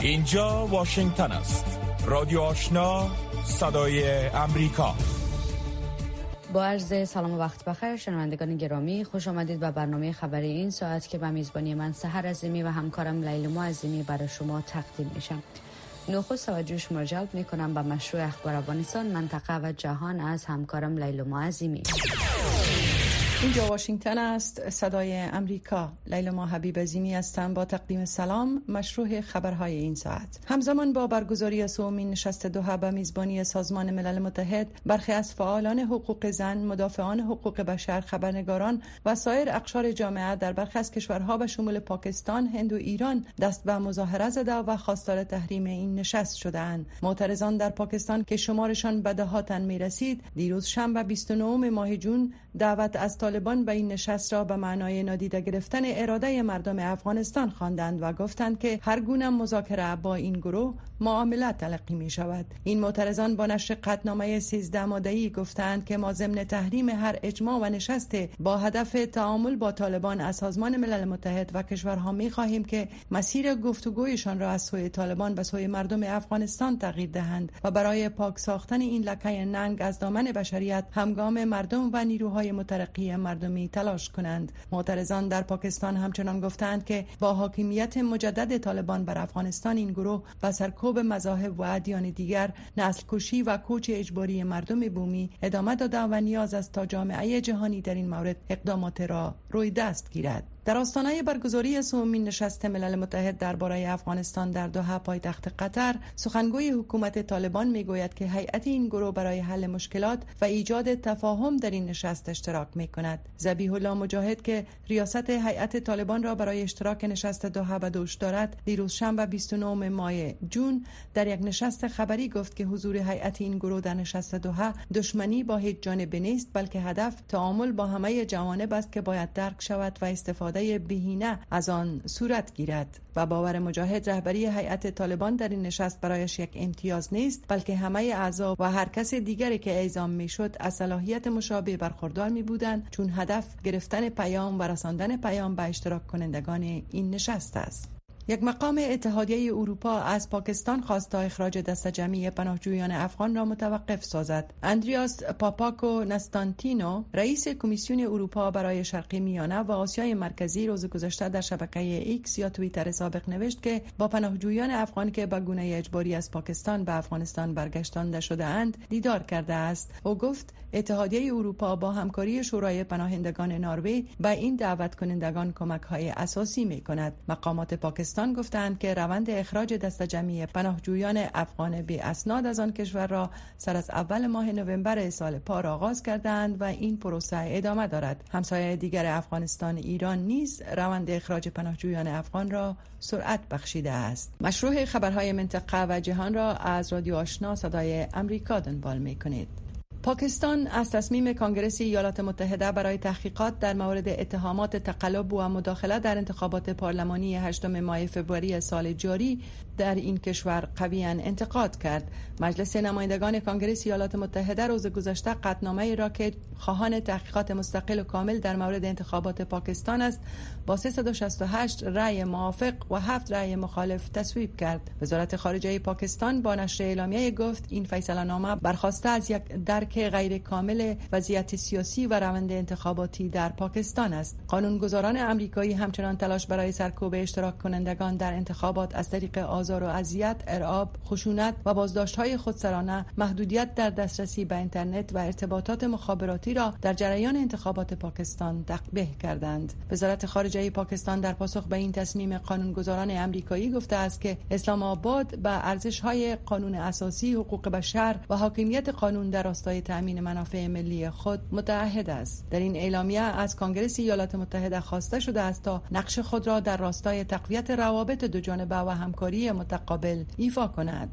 اینجا واشنگتن است. رادیو آشنا، صدای امریکا. با عرض سلام و وقت بخیر شنوندگان گرامی، خوش آمدید به برنامه خبری این ساعت که به میزبانی من سحر عظیمی و همکارم لیلا عظیمی برای شما تقدیم میشم. نخست توجه شما را جلب میکنم به مشروع اخبار افغانستان، منطقه و جهان از همکارم لیلا عظیمی. اینجا واشنگتن است، صدای امریکا. لیلا حبیب عظیمی هستم با تقدیم سلام. مشروع خبرهای این ساعت. همزمان با برگزاری سومین نشست دوحه به میزبانی سازمان ملل متحد، برخی از فعالان حقوق زن، مدافعان حقوق بشر، خبرنگاران و سایر اقشار جامعه در برخی از کشورها به شمول پاکستان، هند و ایران دست به مظاهره زده و خواستار تحریم این نشست شده‌اند. معترضان در پاکستان که شمارشان به دهاتن می‌رسید، دیروز شنبه 29 ماه جون دعوت از طالبان به این نشست را به معنای نادیده گرفتن اراده مردم افغانستان خواندند و گفتند که هر گونه مذاکره با این گروه معامله تلقی می شود. این معترضان با نشر قطعنامه 13 ماده‌ای گفتند که ما ضمن تحریم هر اجماع و نشست با هدف تعامل با طالبان از سازمان ملل متحد و کشورها می خواهیم که مسیر گفتگویشان را از سوی طالبان به سوی مردم افغانستان تغییر دهند و برای پاک ساختن این لکه ننگ از دامن بشریت همگام مردم و نیروهای مترقی مردمی تلاش کنند. معترضان در پاکستان همچنان گفتند که با حاکمیت مجدد طالبان بر افغانستان این گروه به سرکوب مذاهب و ادیان دیگر، نسل کشی و کوچ اجباری مردم بومی ادامه داده و نیاز است تا جامعه جهانی در این مورد اقدامات را روی دست گیرد. در آستانه برگزاری سومین نشست ملل متحد درباره افغانستان در دوحه پایتخت قطر، سخنگوی حکومت طالبان میگوید که هیئت این گروه برای حل مشکلات و ایجاد تفاهم در این نشست اشتراک میکند. ذبیح الله مجاهد که ریاست هیئت طالبان را برای اشتراک نشست دوحه به دوش دارد، دیروز شنبه 29 ماه جون در یک نشست خبری گفت که حضور هیئت این گروه در نشست دوحه دشمنی با هیچ جانب نیست، بلکه هدف تعامل با همه جوانب است که باید درک شود و استفاده بهینه از آن صورت گیرد. و باور مجاهد رهبری هیئت طالبان در این نشست برایش یک امتیاز نیست، بلکه همه اعضا و هر کس دیگری که اعزام میشد از صلاحیت مشابه برخوردار می بودند، چون هدف گرفتن پیام و رساندن پیام به اشتراک کنندگان این نشست است. یک مقام اتحادیه اروپا از پاکستان خواست تا اخراج دسته جمعی پناهجویان افغان را متوقف سازد. اندریاس پاپاکو نستانتینو، رئیس کمیسیون اروپا برای شرق میانه و آسیای مرکزی، روز گذشته در شبکه ایکس یا توییتر سابق نوشت که با پناهجویان افغان که به گونه اجباری از پاکستان به افغانستان برگشتانده شده اند دیدار کرده است. او گفت اتحادیه اروپا با همکاری شورای پناهندگان نروژ به این دعوت کنندگان کمک‌های اساسی می‌کند. مقامات پاکستان گفتند که روند اخراج دسته جمعی پناهجویان افغان بی اسناد از آن کشور را سر از اول ماه نوامبر سال پار آغاز کردند و این پروسه ادامه دارد. همسایه دیگر افغانستان، ایران، نیز روند اخراج پناهجویان افغان را سرعت بخشیده است. مشروع خبرهای منطقه و جهان را از رادیو آشنا صدای امریکا دنبال می‌کنید. پاکستان از تصمیم کانگرس ایالات متحده برای تحقیقات در مورد اتهامات تقلب و مداخله در انتخابات پارلمانی 8 ماه فوریه سال جاری در این کشور قویاً انتقاد کرد. مجلس نمایندگان کانگرس ایالات متحده روز گذشته قطعنامه‌ای را که خواهان تحقیقات مستقل و کامل در مورد انتخابات پاکستان است با 368 رأی موافق و 7 رأی مخالف تصویب کرد. وزارت خارجه پاکستان با نشر اعلامیه گفت این فیصله نامه برخواسته از یک درک غیر کامل وضعیت سیاسی و روند انتخاباتی در پاکستان است. قانونگذاران آمریکایی همچنان تلاش برای سرکوب اشتراک کنندگان در انتخابات از طریق آزار و اذیت، ارعاب، خشونت و بازداشت‌های خودسرانه، محدودیت در دسترسی به اینترنت و ارتباطات مخابراتی را در جریان انتخابات پاکستان تقبیح کردند. وزارت خارجه پاکستان در پاسخ به این تصمیم قانونگذاران آمریکایی گفته است که اسلام آباد به ارزش‌های قانون اساسی، حقوق بشر و حاکمیت قانون در راستای تأمین منافع ملی خود متعهد است. در این اعلامیه از کانگرس ایالات متحده خواسته شده است تا نقش خود را در راستای تقویت روابط دو جانبه و همکاری متقابل ایفا کند.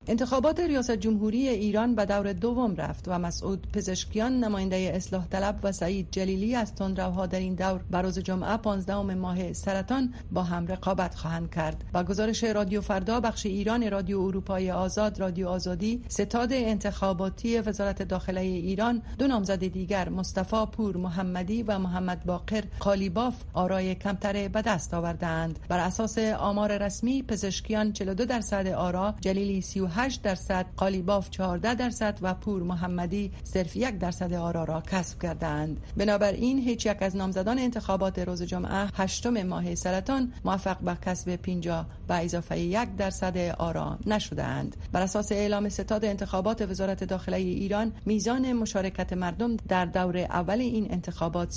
انتخابات ریاست جمهوری ایران به دور دوم رفت و مسعود پزشکیان نماینده اصلاح طلب و سعید جلیلی از تندروها در این دور بر روز جمعه 15 ماه سرطان با هم رقابت خواهند کرد. با گزارش رادیو فردا بخش ایران رادیو اروپای آزاد رادیو آزادی، ستاد انتخاباتی وزارت داخله ایران دو نامزد دیگر مصطفی پور محمدی و محمد باقر قالیباف آرای کمتر به دست آوردند. بر اساس آمار رسمی پزشکیان 42% آرا، جلیلی 38%، قالیباف 14% و پور محمدی صرف 1% آرا را کسب کردند. بنابراین هیچ یک از نامزدان انتخابات روز جمعه 8 ماه سرطان موفق به کسب 50 به اضافه 1% آرا نشدند. بر اساس اعلام ستاد انتخابات وزارت داخله ایران، میزان مشارکت مردم در دور اول این انتخابات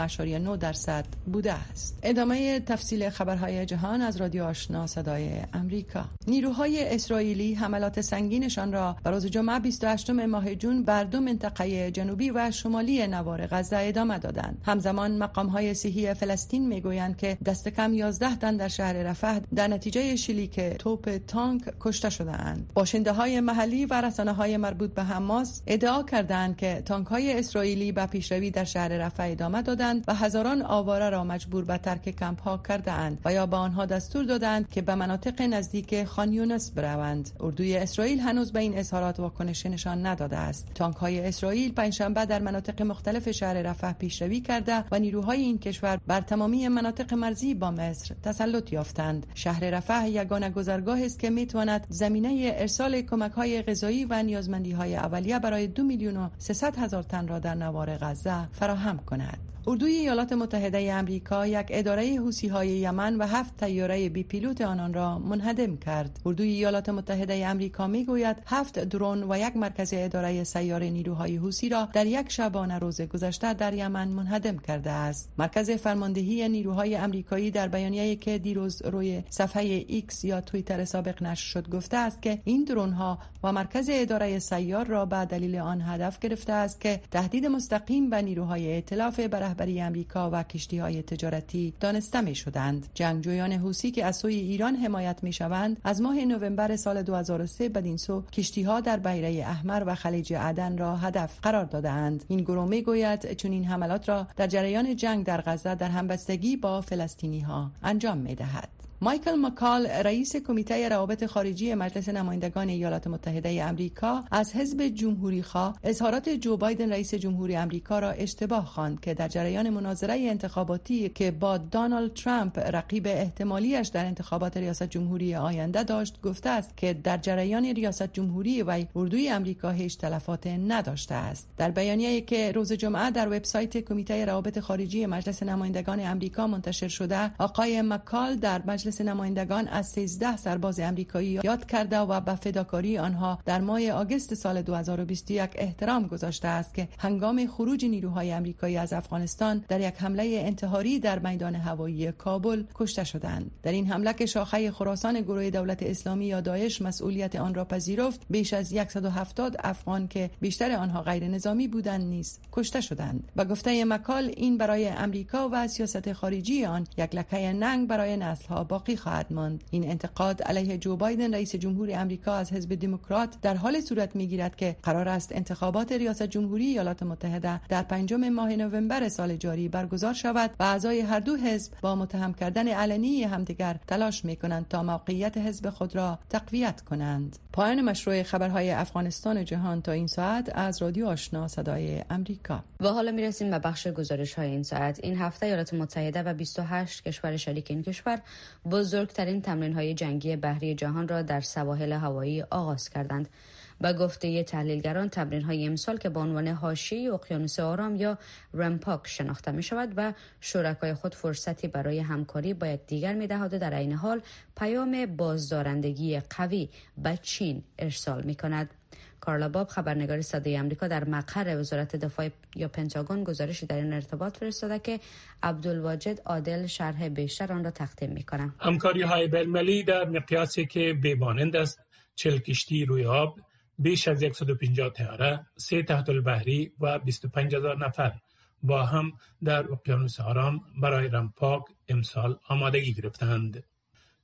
39.9% بوده است. ادامه تفصیل خبرهای جهان از رادیو آشنا صدای امریکا. نیروهای اسرائیلی حملات سنگینشان را بر روز جمعه 28 ماه جون بر دو منطقه جنوبی و شمالی نوار غزه ادامه دادند. همزمان مقام‌های صحی فلسطین میگویند که دست کم 11 تن در شهر رفح در نتیجه شلیک توپ تانک کشته شدند. باشنده‌های محلی و رسانه‌های مربوط به حماس ادعا کردند که تانک‌های اسرائیلی به پیشروی در شهر رفح ادامه دادند و هزاران آواره را مجبور به ترک کمپ‌ها کردند و یا به آنها دستور دادند که به مناطق نزدیک خان یونس بروند. اردوی اسرائیل هنوز به این اظهارات واکنش نشان نداده است. تانک‌های اسرائیل پنجشنبه در مناطق مختلف شهر رفح پیشروی کرده و نیروهای این کشور بر تمامی مناطق مرزی با مصر تسلط یافتند. شهر رفح یگانه گذرگاهی است که میتواند زمینه ارسال کمک‌های غذایی و نیازمندی‌های اولیه برای 2,300,000 تن را در نوار غزه فراهم کند. اردوی ایالات متحده آمریکا یک اداره حوثی‌های یمن و 7 طیاره بی پیلوت آنان را منهدم کرد. اردوی ایالات متحده آمریکا میگوید 7 درون و یک مرکز اداره سیار نیروهای حوثی را در یک شبانه روز گذشته در یمن منهدم کرده است. مرکز فرماندهی نیروهای آمریکایی در بیانیه‌ای که دیروز روی صفحه ایکس یا توییتر سابق نشر شد گفته است که این درون‌ها و مرکز اداره سیار را به دلیل آن هدف گرفته است که تهدید مستقیم به نیروهای ائتلاف بر رهبری آمریکا و کشتی‌های تجارتی دانسته می‌شدند. جنگجویان حوثی که از سوی ایران حمایت می‌شوند از ماه نوامبر سال 2003 بدین سو کشتی‌ها در بحیره احمر و خلیج عدن را هدف قرار دادند. این گروه می‌گوید چون این حملات را در جریان جنگ در غزه در همبستگی با فلسطینی‌ها انجام می‌دهد. مایکل مکال رئیس کمیته روابط خارجی مجلس نمایندگان ایالات متحده آمریکا از حزب جمهوری‌خواه اظهارات جو بایدن رئیس جمهوری آمریکا را اشتباه خواند که در جریان مناظره انتخاباتی که با دونالد ترامپ رقیب احتمالیش در انتخابات ریاست جمهوری آینده داشت گفته است که در جریان ریاست جمهوری وی اردوی آمریکا هیچ تلفات نداشته است. در بیانیه‌ای که روز جمعه در وبسایت کمیته روابط خارجی مجلس نمایندگان آمریکا منتشر شده، آقای مکال در مجلس نمایندگان از 13 سرباز آمریکایی یاد کرده و به فداکاری آنها در ماه آگوست سال 2021 احترام گذاشته است که هنگام خروج نیروهای آمریکایی از افغانستان در یک حمله انتحاری در میدان هوایی کابل کشته شدند. در این حمله که شاخه خراسان گروه دولت اسلامی یا داعش مسئولیت آن را پذیرفت، بیش از 170 افغان که بیشتر آنها غیر نظامی بودند نیز کشته شدند. به گفته مکال این برای آمریکا و سیاست خارجی آن یک لکه ننگ برای نسل‌ها باقی خواهد ماند. این انتقاد علیه جو بایدن رئیس جمهور آمریکا از حزب دموکرات در حال صورت میگیرد که قرار است انتخابات ریاست جمهوری ایالات متحده در 5 ماه نوامبر سال جاری برگزار شود و اعضای هر دو حزب با متهم کردن علنی همدیگر تلاش میکنند تا موقعیت حزب خود را تقویت کنند. پایان مشروع خبرهای افغانستان و جهان تا این ساعت از رادیو آشنا صدای امریکا. و حالا میرسیم به بخش گزارش‌های این ساعت. این هفته ایالات متحده و 28 کشور شریک این کشور بزرگترین تمرین‌های جنگی بحری جهان را در سواحل هوایی آغاز کردند. به گفته تحلیلگران تمرین‌های امسال که با عنوان حاشیه اقیانوس آرام یا رمپاک شناخته می‌شود و شرکای خود فرصتی برای همکاری با یکدیگر می‌دهد و در عین حال پیام بازدارندگی قوی به چین ارسال می‌کند. کارلا باب خبرنگار صدای آمریکا در مقر وزارت دفاع یا پنتاگون گزارشی در این ارتباط فرستاده که عبدالواجد عادل شرح بیشتر آن را تقدیم می‌کند. همکاری‌های بین‌المللی در مقیاسی که بی‌مانند است، 40 کشتی روی آب، بیش از 150 طیاره، 3 تحت البحری و 25,000 نفر با هم در اقیانوس آرام برای رمپاک امسال آمادگی گرفتند.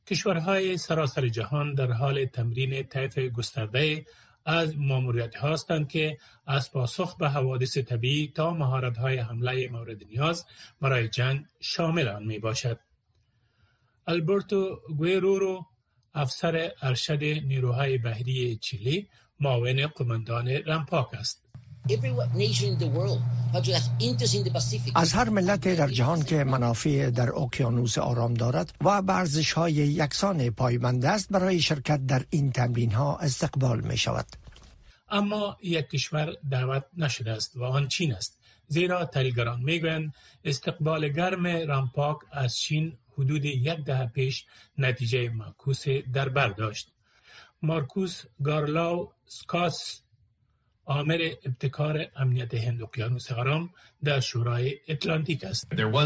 کشورهای سراسر جهان در حال تمرین طیف گسترده از ماموریت‌ها هستند که از پاسخ به حوادث طبیعی تا مهارت‌های حمله مورد نیاز برای جنگ شامل آن میباشد. البرتو گویرورو، افسر ارشد نیروهای بحری چیلی، معاون قماندان رمپاک است. از هر ملت در جهان که منافع در اقیانوس آرام دارد و ارزش‌های یکسان پایبند است برای شرکت در این تمرین‌ها استقبال می شود. اما یک کشور دعوت نشده است و آن چین است، زیرا تحلیلگران میگویند استقبال گرم رمپاک از چین حدود 10 دهه پیش نتیجه معکوس در بر داشت. مارکوس گارلاو سکاس، آمر ابتکار امنیت هند اقیانوس آرام در شورای اتلانتیک است.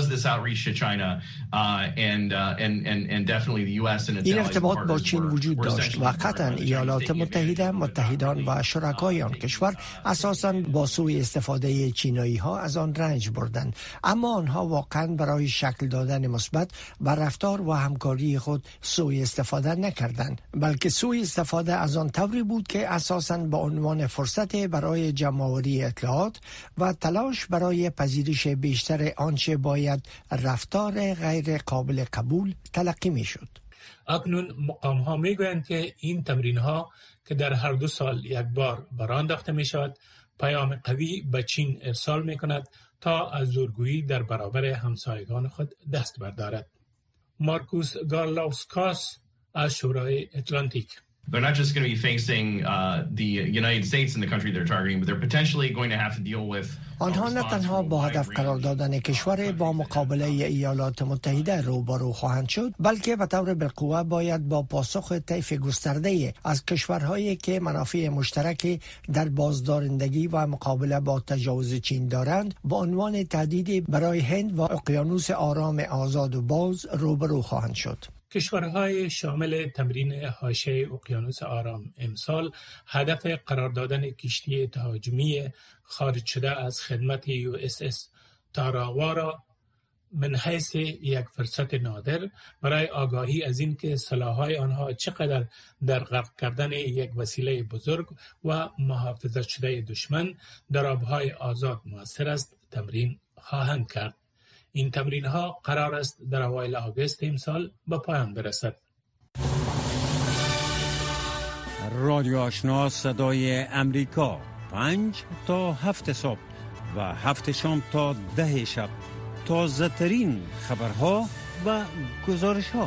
این ارتباط با چین وجود داشت و قطعا ایالات متحده، متحدان و شرکای آن کشور اساساً با سوء استفاده چینایی ها از آن رنج بردند، اما آنها واقعا برای شکل دادن مثبت و رفتار و همکاری خود سوء استفاده نکردند، بلکه سوء استفاده از آن طوری بود که اساساً به عنوان فرصت برای جمع‌آوری اطلاعات و تلاش برای پذیرش بیشتر آنچه باید رفتار غیر قابل قبول تلقی می شد. اکنون مقام‌ها می‌گویند که این تمرین‌ها که در هر 2 سال یک بار برآن انداخته می‌شود، پیام قوی به چین ارسال می‌کند تا از زورگویی در برابر همسایگان خود دست بردارد. مارکوس گارلاوسکاس از شورای اتلانتیک: They're not just going to be facing the United States and the country they're targeting, but they're potentially going to have to deal with. آنها نه تنها با هدف قرار دادن کشور با مقابله ایالات متحده روبرو خواهند شد، بلکه به طور بالقوه باید با پاسخ طیف گسترده از کشورهایی که منافع مشترک در بازدارندگی و مقابله با تجاوز چین دارند با عنوان تهدید برای هند و اقیانوس آرام آزاد و باز روبرو خواهند شد. کشورهای شامل تمرین حاشیه اقیانوس آرام امسال هدف قرار دادن کشتی تهاجمی خارج شده از خدمت USS تاراوا را من حیث یک فرصت نادر برای آگاهی از این که سلاح‌های آنها چقدر در غرق کردن یک وسیله بزرگ و محافظت شده دشمن در آبهای آزاد مؤثر است تمرین خواهند کرد. این تمرین‌ها قرار است در اوایل آگوست امسال به پایان برسد. رادیو آشنا صدای امریکا 5 تا 7 صبح و 7 شام تا 10 شب، تازه ترین خبرها و گزارش‌ها.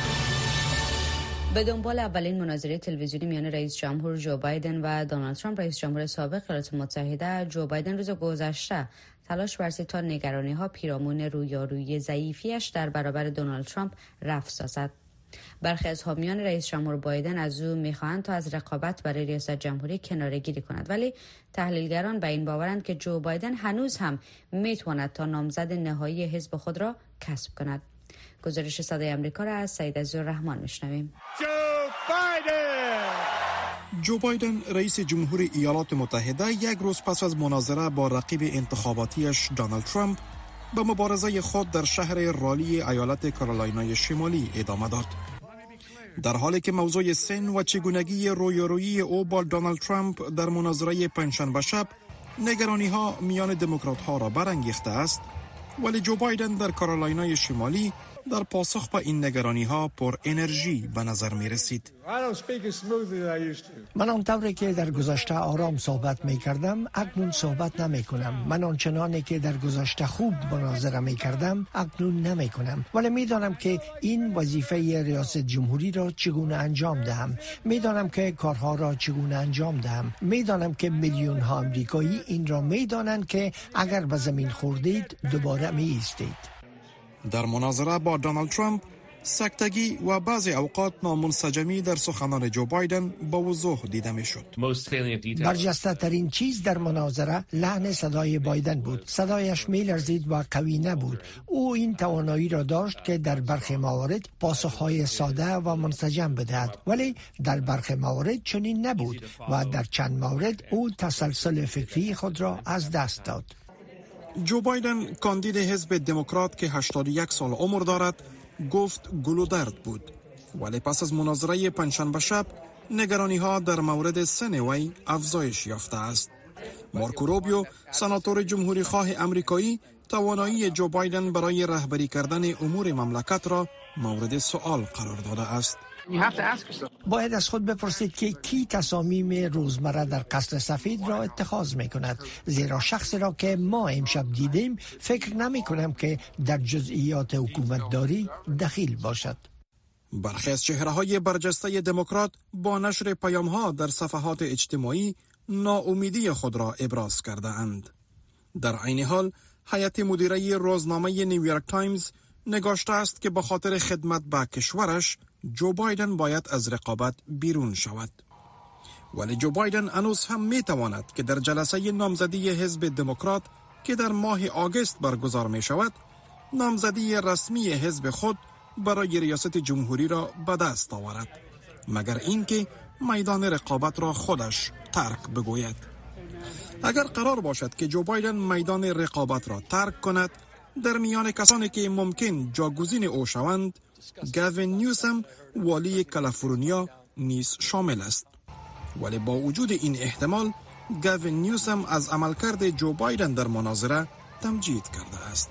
به دنبال اولین مناظره تلویزیونی میان رئیس جمهور جو بایدن و دونالد ترامپ، رئیس جمهور سابق ایالات متحده جو بایدن روز گذشته تلاش ورزید تا نگرانی‌ها پیرامون رویارویی ضعیفیش در برابر دونالد ترامپ رفع سازد. برخی از حامیان رئیس جمهور بایدن از او می‌خواهند تا از رقابت برای ریاست جمهوری کناره‌گیری کند، ولی تحلیلگران به این باورند که جو بایدن هنوز هم می‌تواند تا نامزد نهایی حزب خود را کسب کند. گزارش صدای آمریکا را از سید عزیزالرحمن میشنویم. جو بایدن رئیس جمهور ایالات متحده یک روز پس از مناظره با رقیب انتخاباتیش دونالد ترامپ به مبارزه خود در شهر رالی ایالت کارولینای شمالی ادامه داد. در حالی که موضوع سن و چگونگی رویارویی او با دونالد ترامپ در مناظره پنجشنبه شب نگرانی‌ها میان دموکرات‌ها را برانگیخته است، ولی جو بایدن در کارولینای شمالی در پاسخ به این نگرانی‌ها پر انرژی به نظر می رسید. من آنطوری که در گذشته آرام صحبت می کردم اکنون صحبت نمی کنم. من آنچنانی که در گذشته خوب مناظره می کردم اکنون نمی کنم، ولی می دانم که این وظیفه ریاست جمهوری را چگونه انجام دهم. می دانم که کارها را چگونه انجام دهم. می دانم که میلیون ها آمریکایی این را می دانند که اگر به زمین خوردید دوباره می ایستید. در مناظره با دونالد ترامپ سکتگی و بعضی اوقات نامنسجمی در سخنان جو بایدن با وضوح دیده می شد. برجسته ترین چیز در مناظره لحن صدای بایدن بود. صدایش می لرزید و قوی نبود. او این توانایی را داشت که در برخی موارد پاسخهای ساده و منسجم بدهد، ولی در برخی موارد چنین نبود و در چند مورد او تسلسل فکری خود را از دست داد. جو بایدن کاندید حزب دموکرات که 81 سال عمر دارد گفت گلودرد بود. ولی پس از مناظره پنجشنبه شب نگرانی ها در مورد سن وی افزایش یافته است. مارکو روبیو، سناتور جمهوری خواه امریکایی، توانایی جو بایدن برای رهبری کردن امور مملکت را مورد سؤال قرار داده است. باید از خود بپرسید که کی تصامیم روزمره در قصر سفید را اتخاذ می کند، زیرا شخصی را که ما امشب دیدیم فکر نمی کنم که در جزئیات حکومتداری دخیل باشد. برخی از چهره‌های برجسته دموکرات با نشر پیام‌ها در صفحات اجتماعی ناامیدی خود را ابراز کرده اند. در عین حال هیئت مدیره روزنامه نیویورک تایمز نگاشته است که به خاطر خدمت به کشورش جو بایدن باید از رقابت بیرون شود. ولی جو بایدن هنوز هم می تواند که در جلسه نامزدی حزب دموکرات که در ماه آگوست برگزار می شود، نامزدی رسمی حزب خود برای ریاست جمهوری را به دست آورد، مگر اینکه میدان رقابت را خودش ترک بگوید. اگر قرار باشد که جو بایدن میدان رقابت را ترک کند، در میان کسانی که ممکن جاگزین او شوند، گاوین نیوسم والی کالیفرنیا نیز شامل است. ولی با وجود این احتمال، گاوین نیوسم از عملکرد جو بایدن در مناظره تمجید کرده است.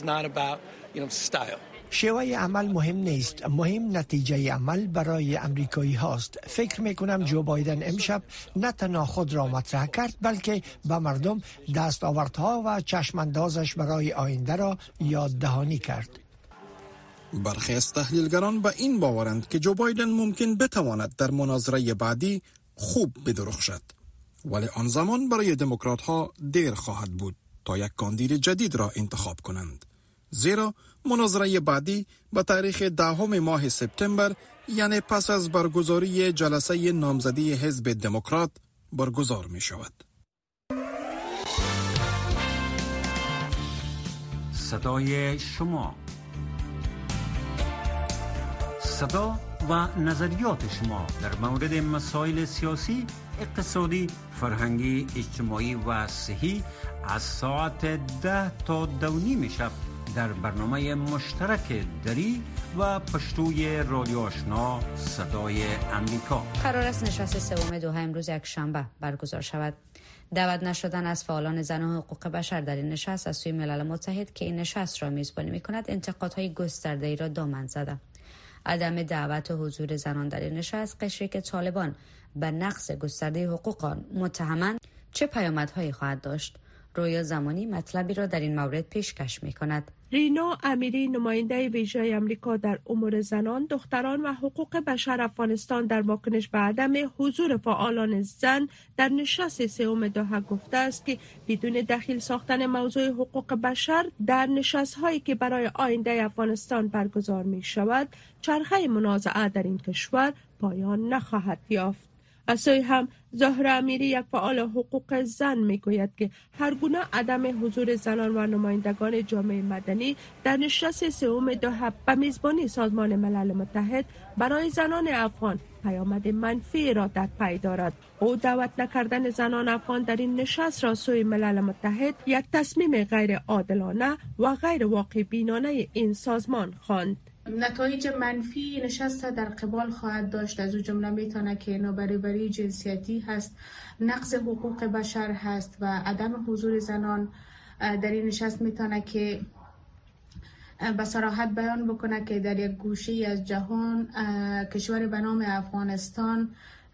شیوه عمل مهم نیست، مهم نتیجه عمل برای امریکایی هاست. فکر میکنم جو بایدن امشب نه تنها خود را مطرح کرد، بلکه به مردم دستاوردها و چشماندازش برای آینده را یاد دهانی کرد. برخی از تحلیلگران به این باورند که جو بایدن ممکن بتواند در مناظره بعدی خوب بدرخشد، ولی آن زمان برای دموکرات ها دیر خواهد بود تا یک کاندید جدید را انتخاب کنند، زیرا مناظره بعدی به تاریخ 10 ماه سپتامبر، یعنی پس از برگزاری جلسه نامزدی حزب دموکرات، برگزار می شود. صدای شما، صدا و نظریات شما در مورد مسائل سیاسی، اقتصادی، فرهنگی، اجتماعی و صحی از ساعت 10 تا 2:30 شب در برنامه مشترک دری و پشتوی رادیو آشنا صدای امریکا قرار است نشست سوم دوحه امروز یک شنبه برگزار شود. دعوت نشدن از فعالان زن و حقوق بشر در این نشست از سوی ملل متحد که این نشست را میزبانی می‌کند انتقادهای گسترده‌ای را دامن زده. عدم دعوت و حضور زنان در این نشست قشری که طالبان به نقض گسترده حقوق آن متهمند چه پیامدهایی خواهد داشت؟ رویا زمانی مطلبی را در این مورد پیشکش می‌کند. رینا امیری، نماینده ویژه آمریکا در امور زنان، دختران و حقوق بشر افغانستان، در واکنش به عدم حضور فعالان زن در نشست سوم دوحه گفته است که بدون دخیل ساختن موضوع حقوق بشر در نشست‌هایی که برای آینده افغانستان برگزار می‌شود، چرخه منازعه در این کشور پایان نخواهد یافت. از سوی هم زهره امیری، یک فعال حقوق زن، میگوید که هر گونه عدم حضور زنان و نمایندگان جامعه مدنی در نشست سوم دوحه به میزبانی سازمان ملل متحد برای زنان افغان پیامد منفی را در پی دارد. او دعوت نکردن زنان افغان در این نشست را سوی ملل متحد یک تصمیم غیر عادلانه و غیر واقع بینانه این سازمان خواند. نتایج منفی نشست در قبال خواهد داشت. از او جمله میتونه که نابرابری جنسیتی هست، نقض حقوق بشر هست و عدم حضور زنان در این نشست میتونه که به صراحت بیان بکنه که در یک گوشه از جهان، کشور به نام افغانستان،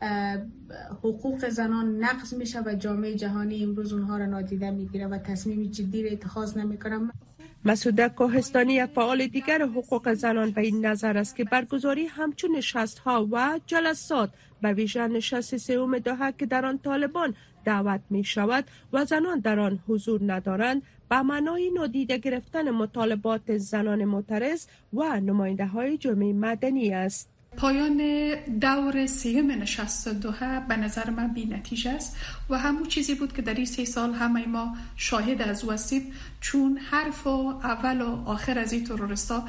حقوق زنان نقض میشه و جامعه جهانی امروز اونها را نادیده میگیره و تصمیم جدی را اتخاذ نمیکنه. مسعوده کوهستانی، یک فعال دیگر حقوق زنان، به این نظر است که برگزاری همچون نشست‌ها و جلسات به ویژه نشست سوم دوحه که در آن طالبان دعوت می شود و زنان در آن حضور ندارند، به معنای نادیده گرفتن مطالبات زنان معترض و نماینده های جامعه مدنی است. پایان دور سوم نشست دوحه به نظر من بی نتیجه است و همون چیزی بود که در این 3 سال همه ما شاهد از او هستیم، چون حرف اول و آخر از این تروریستا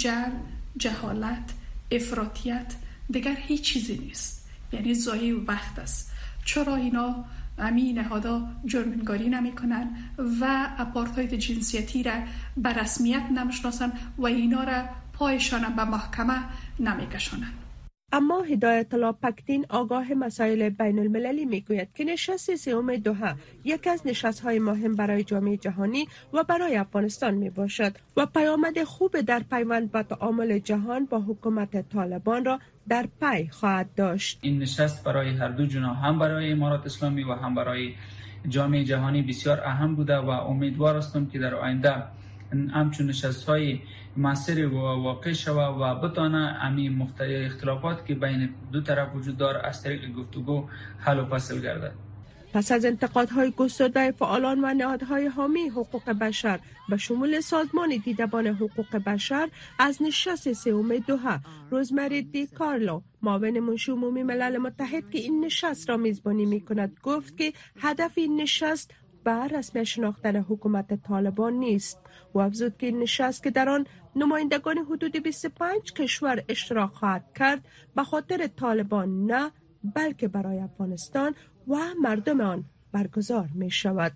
جهالت، افراطیت، دیگر هیچ چیزی نیست، یعنی ضایع وقت است. چرا اینا همین نهادا جرمنگاری نمی کنن و آپارتاید جنسیتی را به رسمیت نمیشناسن و اینا را پایشان به محکمه نمی کشانن؟ اما هدایت الله پکتین آگاه مسائل بین المللی میگوید که نشست سوم دوحه یک از نشست‌های مهم برای جامعه جهانی و برای افغانستان می باشد و پیامد خوب در پیوند به تعامل جهان با حکومت طالبان را در پی خواهد داشت. این نشست برای هر دو جناح، هم برای امارات اسلامی و هم برای جامعه جهانی بسیار اهم بوده و امیدوار هستم که در آینده همچون نشست‌های موثر و واقع شود و بتانه همین مختلف اختلافات که بین دو طرف وجود دارد از طریق گفتگو حل و فصل گردد. پس از انتقادهای گسترده فعالان و نهادهای حامی حقوق بشر به شمول سازمان دیدبان حقوق بشر از نشست سوم دوحه، روزمری دی کارلو، معاون منشی عمومی ملل متحد که این نشست را میزبانی میکند، گفت که هدف این نشست به رسمی شناختن حکومت طالبان نیست و افزود که این نشست که در آن نمایندگان حدود 25 کشور اشتراک خواهد کرد به خاطر طالبان نه بلکه برای افغانستان و مردم آن برگزار می شود.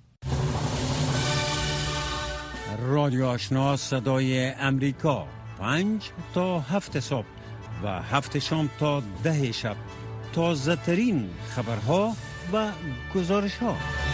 رادیو آشنا صدای امریکا 5 تا 7 صبح و 7 شام تا 10 شب، تازه ترین خبرها و گزارش ها.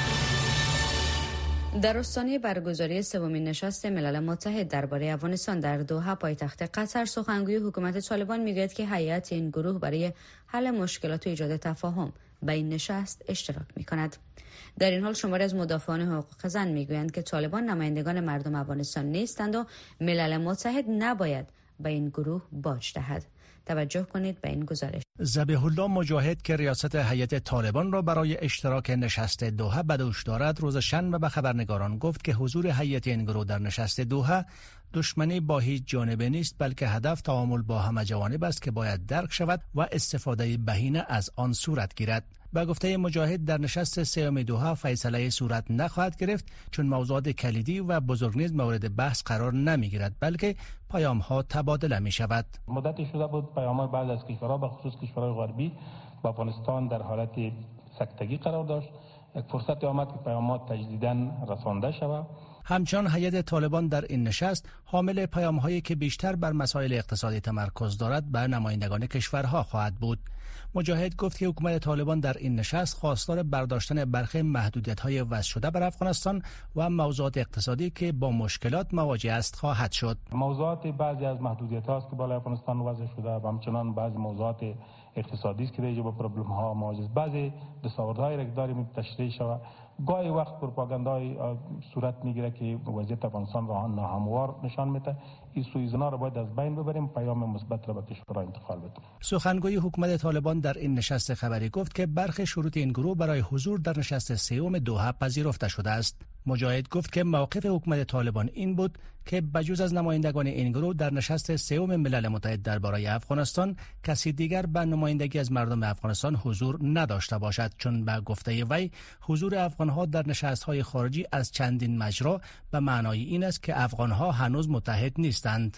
در آستانه برگزاری سومین نشست ملل متحد درباره افغانستان در دوحه پایتخت قطر، سخنگوی حکومت طالبان میگوید که هیئت این گروه برای حل مشکلات و ایجاد تفاهم به این نشست اشتراک می‌کند. در این حال شماری از مدافعان حقوق زن میگویند که طالبان نمایندگان مردم افغانستان نیستند و ملل متحد نباید به این گروه باج دهد. توجه کنید به این گزارش. ذبیح الله مجاهد که ریاست هیئت طالبان را برای اشتراک نشست دوحه به دوش دارد، روز شنبه به خبرنگاران گفت که حضور هیئت این گروه در نشست دوحه دشمنی با هیچ جانبه نیست، بلکه هدف تعامل با همه جوانب است که باید درک شود و استفاده بهینه از آن صورت گیرد. به گفته مجاهد در نشست سوم دوحه فیصله صورت نخواهد گرفت، چون موضوعات کلیدی و بزرگ نیز مورد بحث قرار نمیگیرد، بلکه پیام ها تبادله می شود. مدتی شده بود پیام های بعض از کشورها به خصوص کشورهای غربی با افغانستان در حالت سکتگی قرار داشت. یک فرصت آمد که پیام ها تجدیداً رسانده شود. همچنان هیئت طالبان در این نشست حامل پیام‌هایی که بیشتر بر مسائل اقتصادی تمرکز دارد به نمایندگان کشورها خواهد بود. مجاهد گفت که حکومت طالبان در این نشست خواستار برداشتن برخی محدودیت‌های وضع شده بر افغانستان و موضوعات اقتصادی که با مشکلات مواجه است خواهد شد. موضوعات بعضی از محدودیت‌ها است که بالای افغانستان وضع شده و همچنان بعضی موضوعات اقتصادی است که دیگه با پروبلم‌ها مواجه است. بعضی دستاوردهایی را که داریم تشریح شود. گاهی وقت پروپاگاندای صورت میگیره که وضعیت افغانستان را ناهموار نشان میده. این سوءظنا را باید از بین ببریم، پیام مثبت را به کشورها انتقال بدیم. سخنگوی حکومت طالبان در این نشست خبری گفت که برخی شروط این گروه برای حضور در نشست سوم دوحه پذیرفته شده است. مجاهد گفت که موقف حکومت طالبان این بود که بجز از نمایندگان این گروه در نشست سوم ملل متحد درباره افغانستان کسی دیگر به نمایندگی از مردم افغانستان حضور نداشته باشد، چون به گفته وی حضور افغانها در نشست‌های خارجی از چندین مجرا به معنای این است که افغانها هنوز متحد نیستند.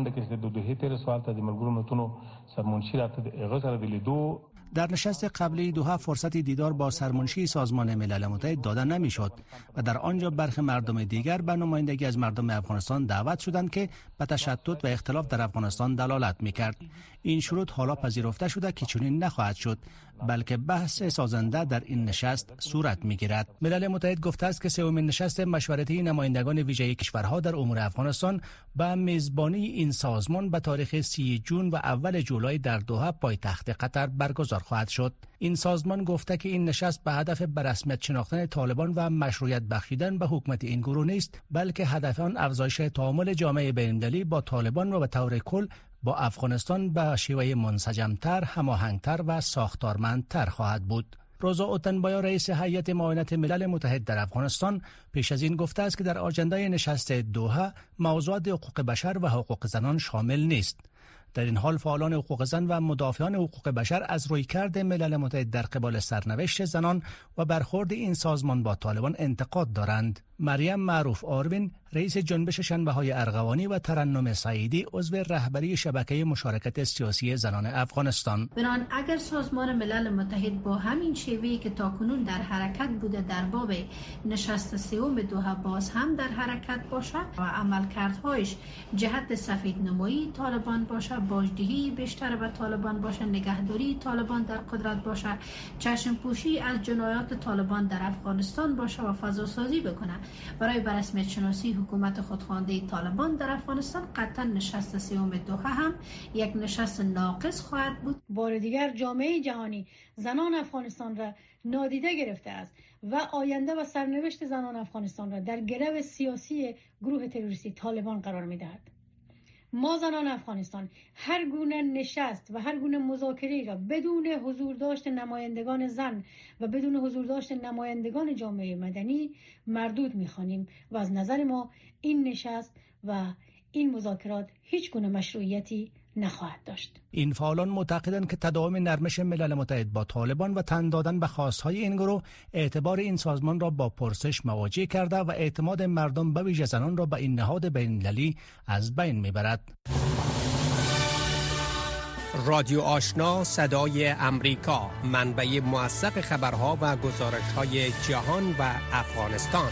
در نشست قبلی دوحه فرصت دیدار با سرمنشی سازمان ملل متحد داده نمیشد و در آنجا برخی مردم دیگر به نمایندگی از مردم افغانستان دعوت شدند که به تشتت و اختلاف در افغانستان دلالت میکرد. این شروط حالا پذیرفته شده که چنین نخواهد شد، بلکه بحث سازنده در این نشست صورت میگیرد. ملل متحد گفته است که سومین نشست مشورتی نمایندگان ویژه کشورها در امور افغانستان به میزبانی این سازمان به تاریخ 30 جون و اول جولای در دوحه پایتخت قطر برگزار خواهد شد. این سازمان گفته که این نشست به هدف به رسمیت شناختن طالبان و مشروعیت بخشیدن به حکومت این گروه نیست، بلکه هدف آن افزایش تعامل جامعه بین‌المللی با طالبان و به طور کل با افغانستان به شیوه منسجمتر، هماهنگتر و ساختارمندتر خواهد بود. روزا اوتنبایا رئیس هیئت معاونت ملل متحد در افغانستان پیش از این گفته است که در آجنده نشست دوحه موضوعات حقوق بشر و حقوق زنان شامل نیست. در این حال فعالان حقوق زن و مدافعان حقوق بشر از رویکرد ملل متحد در قبال سرنوشت زنان و برخورد این سازمان با طالبان انتقاد دارند. مریم معروف آروین رئیس جنبش شنبه‌های ارغوانی و ترنم سعیدی عضو رهبری شبکه مشارکت سیاسی زنان افغانستان: بنابراین اگر سازمان ملل متحد با همین شیوهی که تاکنون در حرکت بوده در باب نشست سوم دوحه باز هم در حرکت باشه و عملکردهایش جهت سفیدنمایی طالبان باشه، باجدهی بیشتر به طالبان باشه، نگهداری طالبان در قدرت باشه، چشم پوشی از جنایات طالبان در افغانستان باشه و فضا سازی بکنه برای به رسمیت شناسی حکومت خودخوانده طالبان در افغانستان، قطعا نشست سوم دوحه هم یک نشست ناقص خواهد بود. بار دیگر جامعه جهانی زنان افغانستان را نادیده گرفته است و آینده و سرنوشت زنان افغانستان را در گرو سیاسی گروه تروریستی طالبان قرار می‌دهد. ما زنان افغانستان هر گونه نشست و هر گونه مذاکره را بدون حضور داشت نمایندگان زن و بدون حضور داشت نمایندگان جامعه مدنی مردود می‌خوانیم و از نظر ما این نشست و این مذاکرات هیچ گونه مشروعیتی نخواهد داشت. این فعالان معتقدند که تداوم نرمش ملل متحد با طالبان و تن دادن به خواستهای این گروه اعتبار این سازمان را با پرسش مواجه کرده و اعتماد مردم به ویژه زنان را به این نهاد بین‌المللی از بین میبرد. رادیو آشنا صدای امریکا، منبع موثق خبرها و گزارش‌های جهان و افغانستان.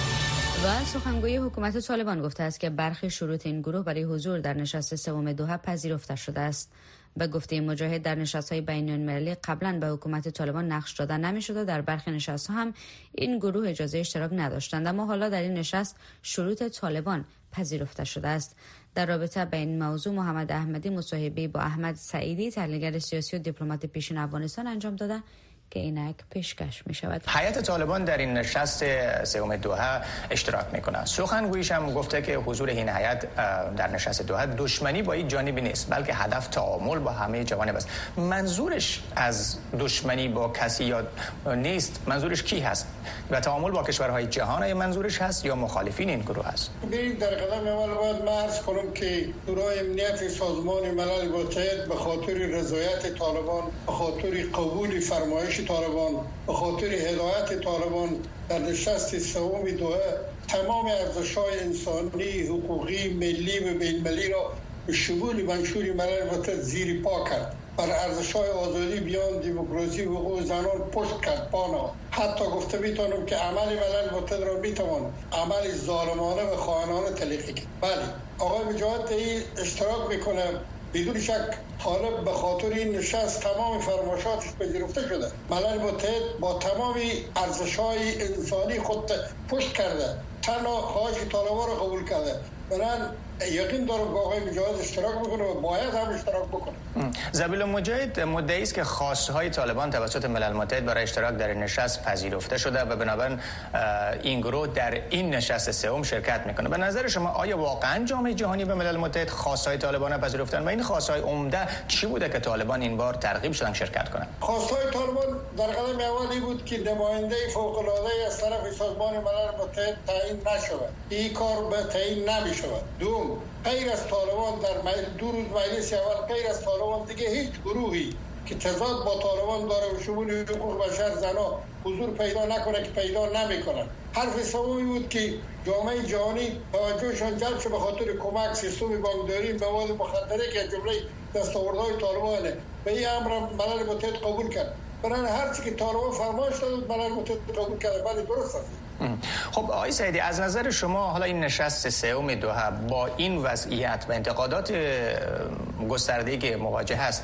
و سخنگوی حکومت طالبان گفته است که برخی شروط این گروه برای حضور در نشست سوم دوحه پذیرفته شده است. به گفته مجاهد در نشست‌های بین‌المللی قبلا به حکومت طالبان نقش داده نمی‌شد و در برخی نشست‌ها هم این گروه اجازه اشتراک نداشتند، اما حالا در این نشست شروط طالبان پذیرفته شده است. در رابطه با این موضوع محمد احمدی مصاحبه‌ای با احمد سعیدی تحلیلگر سیاسی و دیپلمات پیشین افغانستان انجام داده که اینک پیشکش می شود. هیئت طالبان در این نشست سوم دوحه اشتراک میکنه. سخنگویش هم گفته که حضور این هیئت در نشست دوحه دشمنی با یک جانبی نیست، بلکه هدف تعامل با همه جوانب است. منظورش از دشمنی با کسی یا نیست، منظورش کی هست؟ و تعامل با کشورهای جهان منظورش هست یا مخالفین این گروه هست؟ ببینید، در قدم اول باید من عرض کنم که شورای امنیت سازمان ملل متحد به خاطر رضایت طالبان، به خاطر قبول فرمایش طالبان، به خاطر هدایت طالبان در نشست سوم دوحه تمام ارزش‌های انسانی، حقوقی، ملی و بین‌المللی را به شمول منشور ملل متحد زیر پا کرد. بر ارزش‌های آزادی، بیان، دموکراسی و حقوق زنان پشت کرد پانا. حتی گفته میتونم که عمل ملل متحد را میتوان عمل ظالمانه و خائنانه تلقی کرد. بله، آقای مجاهد اشتراک میکنه. بدون شک طالب به خاطر این نشست تمام فرمایشاتش پذیرفته شده. ملل متحد با تمام ارزش‌های انسانی خود پشت کرده، تنها خواهش طالبان را قبول کرده. برای یقین دارم که آقای مجاهد اشتراک میکنه و باید هم اشتراک بکنه. ذبیح مجاهد مدعی است که خواستهای طالبان توسط ملل متحد برای اشتراک در نشست پذیرفته شده و بنابراین این گروه در این نشست سوم شرکت میکنه. به نظر شما آیا واقعا جامعه جهانی به ملل متحد خواستهای طالبان پذیرفتن و این خواستهای عمده چی بوده که طالبان این بار ترغیب شدن شرکت کنند؟ خواستهای طالبان در قدم اولی بود که نماینده فوق العاده از طرف سازمان ملل متحد تعیین نشود. این کار به تعیین نمیشود. دوم، غیر از طالبان در دو روز مجلس اول غیر از طالبان دیگه هیچ گروهی که تضاد با طالبان داره و شمول حقوق بشر، زنا حضور پیدا نکنه که پیدا نمیکنن. حرف سومی بود که جامعه جهانی توجهشان جلب شد به خاطر کمک سیستم بانکداری به مواد مخدره که جمله دستاوردهای طالبانه. به این امر ملل متحد قبول کرد. برای هر چی که طالبان فرمایش داد ملل متحد قبول کرد. بله، درست است. خب آقای سعیدی، از نظر شما حالا این نشست سوم دوحه با این وضعیت و انتقادات گسترده‌ای که مواجه هست،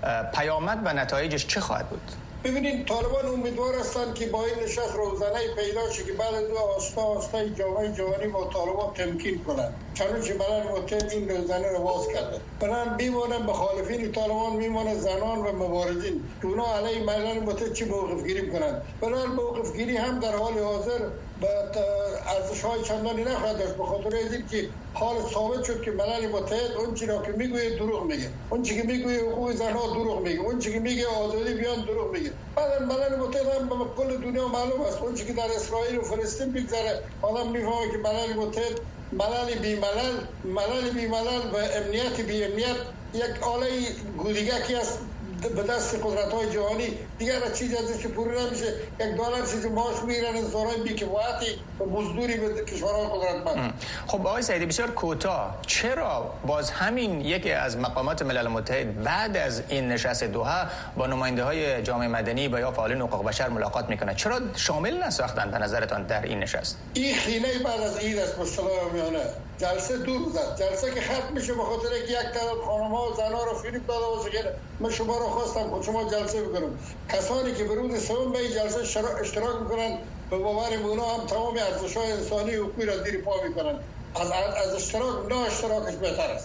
پیامد و نتایجش چه خواهد بود؟ ببینید، طالبان امیدوار هستند که با این نشست روزانه پیدا شه که بعد از آستا جامعه جهانی با طالبان تمکین کنند، چنانچه ملل متحد این روزانه رو باز کرده. بنابراین میمونن مخالفین طالبان، میمونن زنان و مبارزین، اونا علیه ملل متحد چه موقف گیری کنند. بنابراین موقف گیری هم در حال حاضر به ارزش‌های چندانی نخواهد داشت، به خاطر اینکه حال ثابت شد که ملل متحد اون چیزی که میگه دروغ میگه، اون چیزی که میگه حقوق زنها دروغ میگه، اون چیزی که میگه آزادی بیان دروغ میگه. بعد ملل متحد هم به کل دنیا معلوم است اون چیزی که در اسرائیل و فلسطین میگذره، آدم میفهمه که ملل متحد ملل بی ملل و امنیت بی امنیت یک آله گودیگکی است به دست قدرت‌های جهانی دیگر چیزی ازش پوری نمیشه. $1 چیزی معاش میگیرن از دارای بی‌کفایتی و مزدوری به کشورهای قدرتمند. خب آقای سعیدی بسیار کوتاه، چرا باز همین یکی از مقامات ملل متحد بعد از این نشست دوحه با نماینده‌های جامعه مدنی و یا فعالین حقوق بشر ملاقات میکنه؟ چرا شامل نساختن به نظرتان در این نشست؟ این خیلی بعد از عید است به اصطلاح میانه. جلسه 2 روز است. جلسه که ختم میشه به خاطر اینکه یک تعداد خانم‌ها و زن‌ها رو فریب داده باشه که من شما رو خواستم که شما جلسه بکنم. کسانی که به روز سوم به این جلسه اشتراک میکنن به باور اونا هم تمام ارزش‌های انسانی و حقوقی را زیر پا میکنن. از اشتراک نه اشتراکش بهتر است.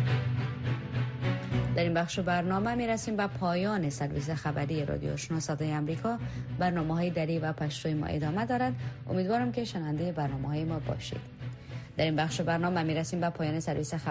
در این بخش برنامه میرسیم به پایان سرویس خبری رادیو آشنا صدای آمریکا. برنامه‌های دری و پشتوی ما ادامه دارد. امیدوارم که شنونده برنامه‌های ما باشید. در این بخش برنامه میرسیم به پایان سرویس